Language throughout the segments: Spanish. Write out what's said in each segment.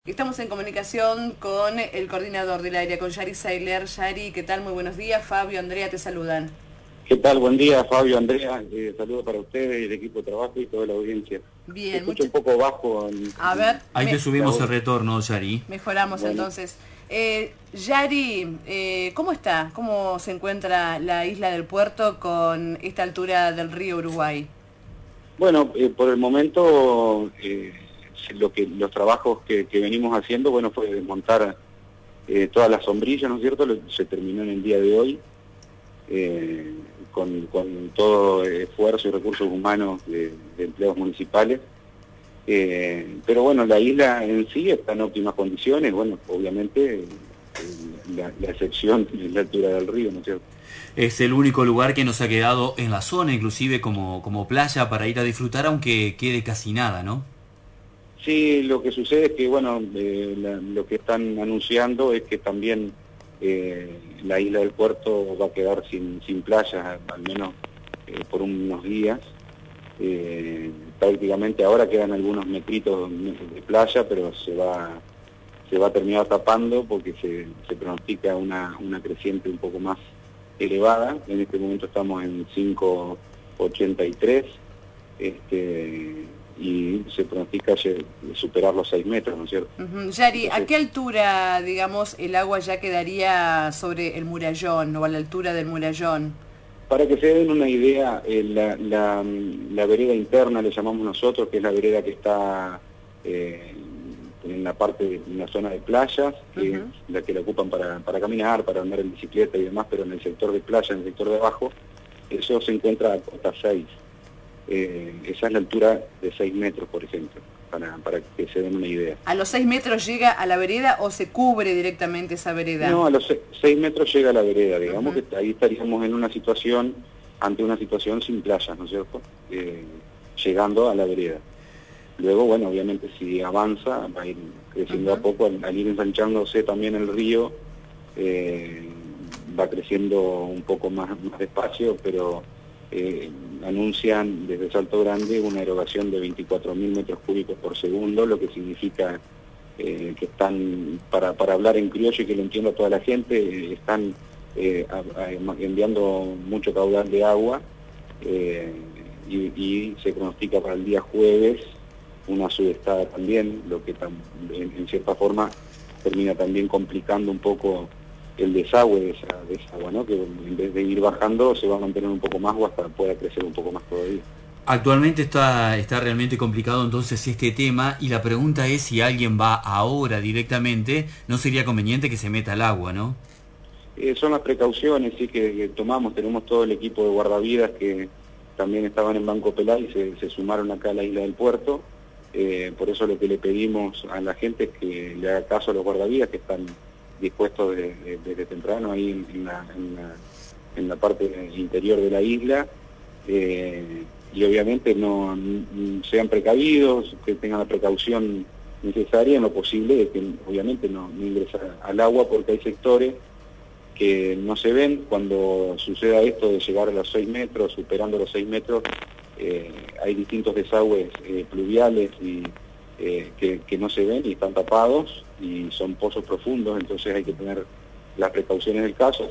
Estamos en comunicación con el coordinador del área, con Yari Sailer. Yari, ¿qué tal? Muy buenos días. Fabio, Andrea, te saludan. ¿Qué tal? Buen día, Fabio, Andrea. Saludos para ustedes, el equipo de trabajo y toda la audiencia. Te Bien, escucho un poco bajo A ver, Ahí te la subimos el voz. retorno, Yari. mejoramos Bueno, entonces. Yari, ¿cómo está? ¿Cómo se encuentra la isla del Puerto con esta altura del río Uruguay? bueno, por el momento los trabajos que venimos haciendo, bueno, fue desmontar todas las sombrillas, ¿no es cierto? Se terminó en el día de hoy, con todo esfuerzo y recursos humanos de empleados municipales. Pero bueno, la isla en sí está en óptimas condiciones. Bueno, obviamente la excepción es la altura del río, ¿no es cierto? Es el único lugar que nos ha quedado en la zona, inclusive como playa para ir a disfrutar, aunque quede casi nada, ¿no? Sí, lo que sucede es que, bueno, lo que están anunciando es que también la isla del Puerto va a quedar sin playas, al menos por unos días. Prácticamente ahora quedan algunos metritos de playa, pero se va a terminar tapando porque se pronostica una creciente un poco más elevada. En este momento estamos en 5,83 y se pronostica superar los 6 metros, ¿no es cierto? Yari, ¿a Entonces, qué altura, digamos, el agua ya quedaría sobre el murallón o a la altura del murallón? para que se den una idea, la vereda interna le llamamos nosotros, que es la vereda que está en la parte, en la zona de playas, que es la que la ocupan para caminar, para andar en bicicleta y demás, pero en el sector de playa, en el sector de abajo, eso se encuentra a cota 6. Esa es la altura de 6 metros, por ejemplo, para que se den una idea. ¿A los 6 metros llega a la vereda o se cubre directamente esa vereda? No, a los 6 metros llega la vereda, digamos que ahí estaríamos en una situación, ante una situación sin playas, ¿no es cierto? Llegando a la vereda. Luego, bueno, obviamente si avanza, va a ir creciendo a poco, al ir ensanchándose también el río, va creciendo un poco más despacio, pero anuncian desde Salto Grande una erogación de 24.000 metros cúbicos por segundo, lo que significa que están, para hablar en criollo y que lo entienda toda la gente, están enviando mucho caudal de agua y se pronostica para el día jueves una subestada también, lo que en cierta forma termina también complicando un poco el desagüe de esa agua, ¿no? Que en vez de ir bajando se va a mantener un poco más o hasta pueda crecer un poco más todavía. Actualmente está realmente complicado entonces este tema, y la pregunta es si alguien va ahora directamente, no sería conveniente que se meta al agua, ¿no? Son las precauciones sí que tomamos. Tenemos todo el equipo de guardavidas que también estaban en Banco Pelá y se sumaron acá a la isla del Puerto. Por eso lo que le pedimos a la gente es que le haga caso a los guardavidas, que están dispuestos desde temprano ahí en la parte interior de la isla. Y obviamente no sean precavidos, que tengan la precaución necesaria en lo posible de que obviamente no ingresar al agua, porque hay sectores que no se ven. Cuando suceda esto de llegar a los 6 metros, superando los 6 metros, hay distintos desagües pluviales y que no se ven y están tapados y son pozos profundos, entonces hay que tener las precauciones del caso,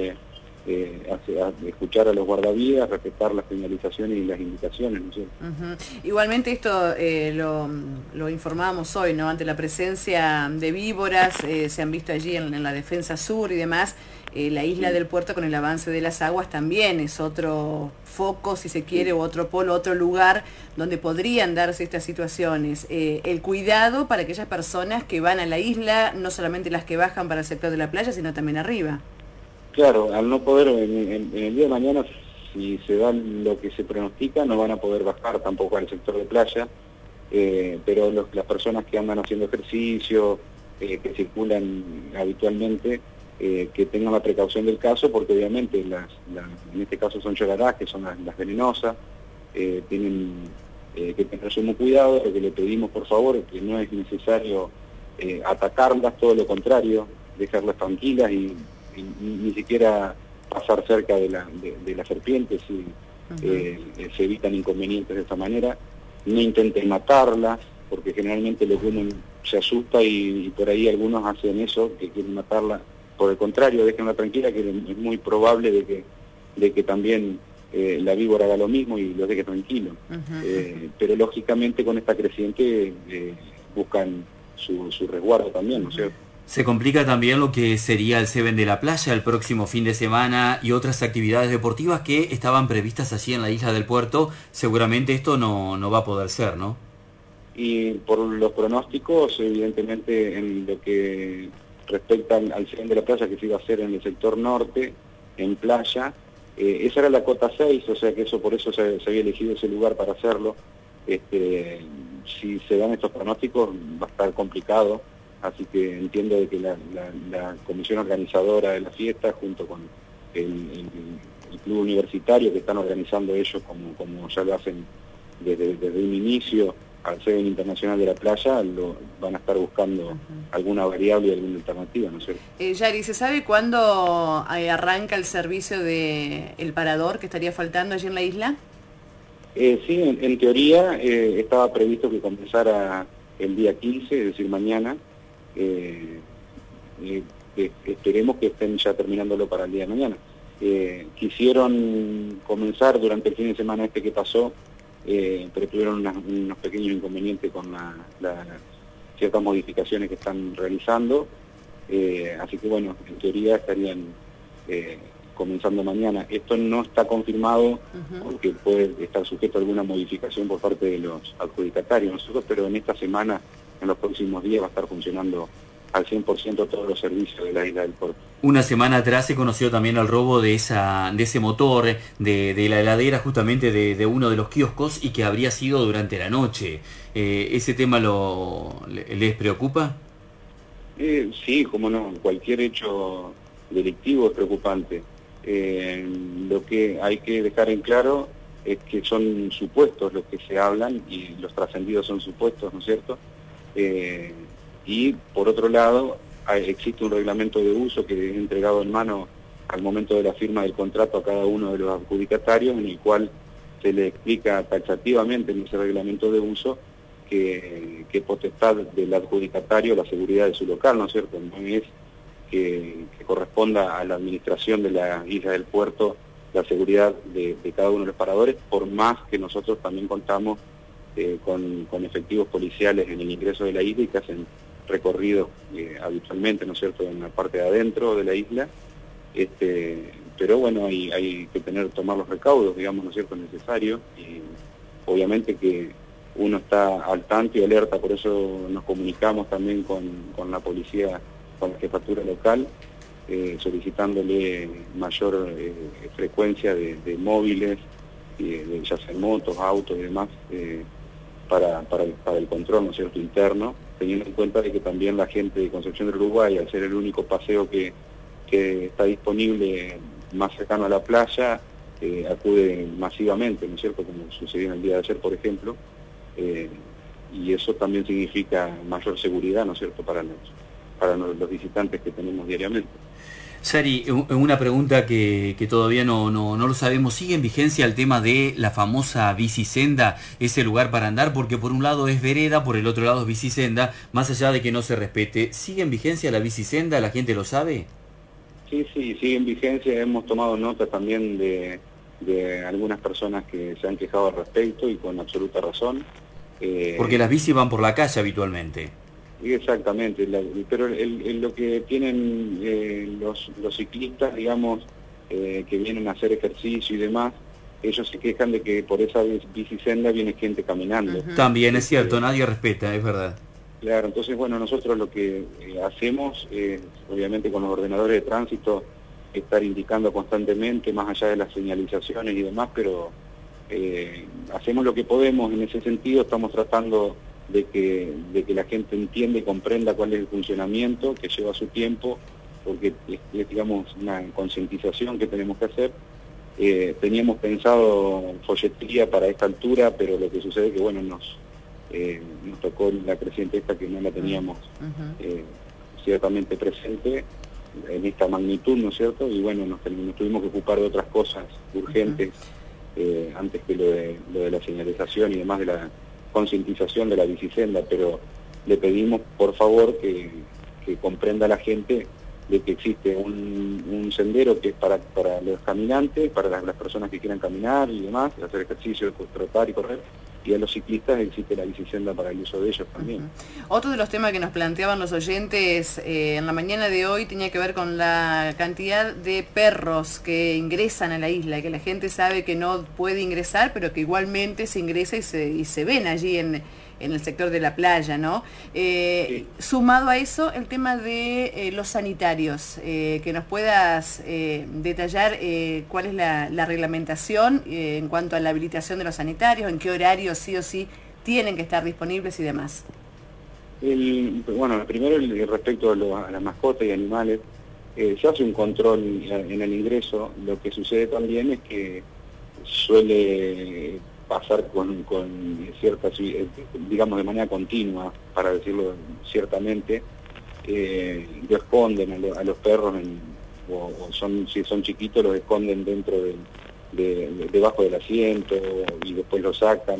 escuchar a los guardavidas, respetar las señalizaciones y las indicaciones, ¿no es cierto? Igualmente esto lo informábamos hoy, ¿no? Ante la presencia de víboras, se han visto allí en la defensa sur y demás, la isla del Puerto con el avance de las aguas también es otro foco, si se quiere, o otro polo, otro lugar donde podrían darse estas situaciones. El cuidado para aquellas personas que van a la isla, no solamente las que bajan para el sector de la playa, sino también arriba. Claro, al no poder, en el día de mañana, si se da lo que se pronostica, no van a poder bajar tampoco al sector de playa, pero las personas que andan haciendo ejercicio, que circulan habitualmente, que tengan la precaución del caso, porque obviamente en este caso son cholarás, que son las venenosas, tienen que tener sumo cuidado. Lo que le pedimos, por favor, es que no es necesario atacarlas, todo lo contrario, dejarlas tranquilas y ni siquiera pasar cerca de las serpientes, y se evitan inconvenientes de esta manera. No intenten matarlas, porque generalmente lo que uno se asusta y por ahí algunos hacen eso, que quieren matarla. Por el contrario, déjenla tranquila, que es muy probable de que también la víbora haga lo mismo y los deje tranquilo. Pero lógicamente con esta creciente buscan su resguardo también, ¿no es cierto? Se complica también lo que sería el Seven de la Playa el próximo fin de semana y otras actividades deportivas que estaban previstas allí en la isla del Puerto. Seguramente esto no va a poder ser, ¿no? Y por los pronósticos, evidentemente, en lo que respecta al Seven de la Playa, que se iba a hacer en el sector norte, en playa, esa era la cota 6, o sea que por eso se había elegido ese lugar para hacerlo. Si se dan estos pronósticos va a estar complicado, así que entiendo de que la comisión organizadora de la fiesta, junto con el club universitario que están organizando ellos, como ya lo hacen desde un inicio, al Seven Internacional de la Playa, van a estar buscando alguna variable y alguna alternativa, ¿no es cierto? Yari, ¿se sabe cuándo arranca el servicio del parador que estaría faltando allí en la isla? Sí, en teoría estaba previsto que comenzara el día 15, es decir, mañana. Esperemos que estén ya terminándolo para el día de mañana. Quisieron comenzar durante el fin de semana que pasó, pero tuvieron unos pequeños inconvenientes con ciertas modificaciones que están realizando, así que bueno, en teoría estarían comenzando mañana. Esto no está confirmado porque puede estar sujeto a alguna modificación por parte de los adjudicatarios nosotros, pero en esta semana, en los próximos días, va a estar funcionando al 100% todos los servicios de la isla del Puerto. Una semana atrás se conoció también el robo de ese motor, de la heladera justamente de uno de los kioscos y que habría sido durante la noche. ¿Ese tema les preocupa? Sí, cómo no, cualquier hecho delictivo es preocupante. Lo que hay que dejar en claro es que son supuestos los que se hablan y los trascendidos son supuestos, ¿no es cierto? Y por otro lado, existe un reglamento de uso que es entregado en mano al momento de la firma del contrato a cada uno de los adjudicatarios, en el cual se le explica taxativamente en ese reglamento de uso que potestad del adjudicatario la seguridad de su local, ¿no es cierto? No es que corresponda a la administración de la isla del Puerto la seguridad de cada uno de los paradores, por más que nosotros también contamos con efectivos policiales en el ingreso de la isla y que hacen recorridos habitualmente, ¿no es cierto?, en la parte de adentro de la isla, pero bueno, hay que tomar los recaudos, digamos, ¿no es cierto?, necesarios, y obviamente que uno está al tanto y alerta, por eso nos comunicamos también con la policía, con la jefatura local, solicitándole mayor frecuencia de móviles, ya sean motos, autos y demás, para el control, ¿no es cierto?, interno, teniendo en cuenta de que también la gente de Concepción del Uruguay, al ser el único paseo que está disponible más cercano a la playa, acude masivamente, ¿no es cierto?, como sucedió en el día de ayer, por ejemplo, y eso también significa mayor seguridad, ¿no es cierto?, para los visitantes que tenemos diariamente. Sari, una pregunta que todavía no lo sabemos. ¿Sigue en vigencia el tema de la famosa bicisenda, ese lugar para andar? Porque por un lado es vereda, por el otro lado es bicisenda, más allá de que no se respete. ¿Sigue en vigencia la bicisenda? ¿La gente lo sabe? Sí, sigue en vigencia. Hemos tomado nota también de algunas personas que se han quejado al respecto y con absoluta razón. Porque las bicis van por la calle habitualmente. Exactamente, pero lo que tienen los ciclistas, digamos, que vienen a hacer ejercicio y demás, ellos se quejan de que por esa bicisenda viene gente caminando. También es cierto, nadie respeta, es verdad. Claro, entonces bueno, nosotros lo que hacemos es, obviamente con los ordenadores de tránsito, estar indicando constantemente, más allá de las señalizaciones y demás, pero hacemos lo que podemos en ese sentido. Estamos tratando de que la gente entienda y comprenda cuál es el funcionamiento, que lleva su tiempo, porque es digamos una concientización que tenemos que hacer. Teníamos pensado folletería para esta altura, pero lo que sucede es que bueno, nos tocó la creciente esta que no la teníamos ciertamente presente en esta magnitud, ¿no es cierto? Y bueno, nos tuvimos que ocupar de otras cosas urgentes antes que lo de la señalización y demás, de la concientización de la bicisenda, pero le pedimos por favor que comprenda a la gente de que existe un sendero que es para los caminantes, para las personas que quieran caminar y demás, hacer ejercicio, trotar y correr, y a los ciclistas existe la bicicenda para el uso de ellos también. Otro de los temas que nos planteaban los oyentes en la mañana de hoy tenía que ver con la cantidad de perros que ingresan a la isla, que la gente sabe que no puede ingresar, pero que igualmente se ingresa y se ven allí en el sector de la playa, ¿no? Sí. Sumado a eso, el tema de los sanitarios, que nos puedas detallar cuál es la reglamentación en cuanto a la habilitación de los sanitarios, en qué horarios sí o sí tienen que estar disponibles y demás. Bueno, primero respecto a las mascotas y animales, se hace un control en el ingreso. Lo que sucede también es que suele pasar con cierta, digamos, de manera continua, para decirlo ciertamente, lo esconden a los perros, si son chiquitos los esconden dentro debajo del asiento y después los sacan,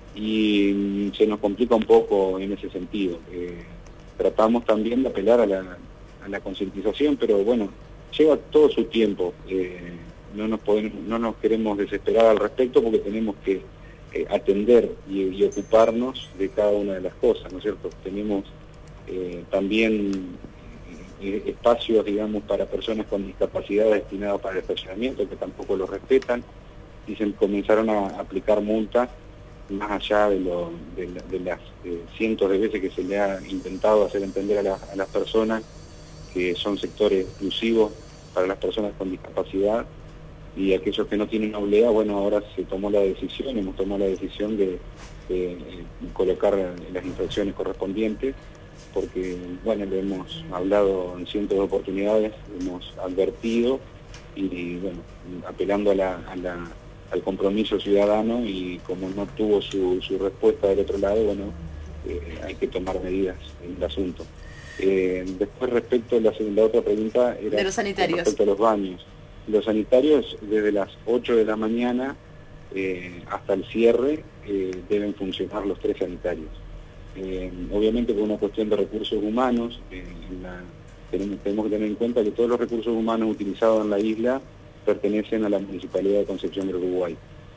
y se nos complica un poco en ese sentido. Tratamos también de apelar a la concientización, pero bueno, lleva todo su tiempo. No nos queremos desesperar al respecto porque tenemos que atender y ocuparnos de cada una de las cosas, ¿no es cierto? Tenemos también espacios, digamos, para personas con discapacidad destinados para el estacionamiento, que tampoco lo respetan, y se comenzaron a aplicar multas más allá de las cientos de veces que se le ha intentado hacer entender a las personas que son sectores exclusivos para las personas con discapacidad, y aquellos que no tienen oblea, bueno, ahora hemos tomado la decisión de colocar las infracciones correspondientes, porque, bueno, lo hemos hablado en cientos de oportunidades, hemos advertido, y bueno, apelando al compromiso ciudadano, y como no tuvo su respuesta del otro lado, bueno, hay que tomar medidas en el asunto. Después, respecto a la otra pregunta, era de los sanitarios. Respecto a los baños. Los sanitarios, desde las 8 de la mañana hasta el cierre, deben funcionar los 3 sanitarios. Obviamente, por una cuestión de recursos humanos, tenemos que tener en cuenta que todos los recursos humanos utilizados en la isla pertenecen a la Municipalidad de Concepción del Uruguay.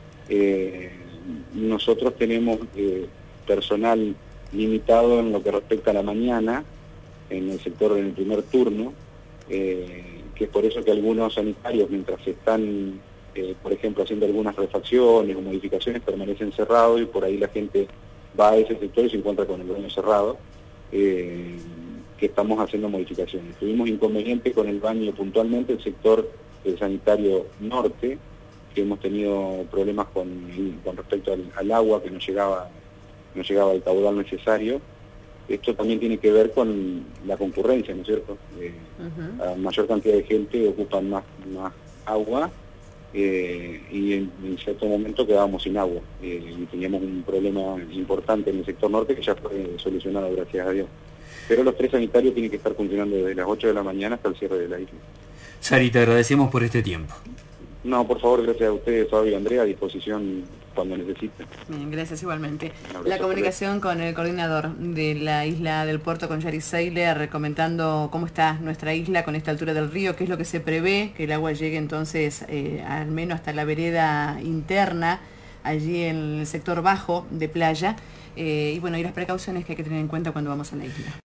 Nosotros tenemos personal limitado en lo que respecta a la mañana, en el sector del primer turno, que es por eso que algunos sanitarios, mientras están, por ejemplo, haciendo algunas refacciones o modificaciones, permanecen cerrados, y por ahí la gente va a ese sector y se encuentra con el baño cerrado, que estamos haciendo modificaciones. Tuvimos inconveniente con el baño puntualmente, el sector del sanitario norte, que hemos tenido problemas con respecto al agua, que no llegaba al caudal necesario. Esto también tiene que ver con la concurrencia, ¿no es cierto? A mayor cantidad de gente ocupan más agua, y en cierto momento quedábamos sin agua, y teníamos un problema importante en el sector norte que ya fue solucionado, gracias a Dios. Pero los 3 sanitarios tienen que estar funcionando desde las 8 de la mañana hasta el cierre de la isla. Sari, te agradecemos por este tiempo. No, por favor, gracias a ustedes, Fabio y Andrea, a disposición cuando necesiten. Bien, gracias igualmente. La comunicación con el coordinador de la isla del puerto, con Yari Seiler, comentando cómo está nuestra isla con esta altura del río, qué es lo que se prevé, que el agua llegue entonces al menos hasta la vereda interna, allí en el sector bajo de playa, y bueno, y las precauciones que hay que tener en cuenta cuando vamos a la isla.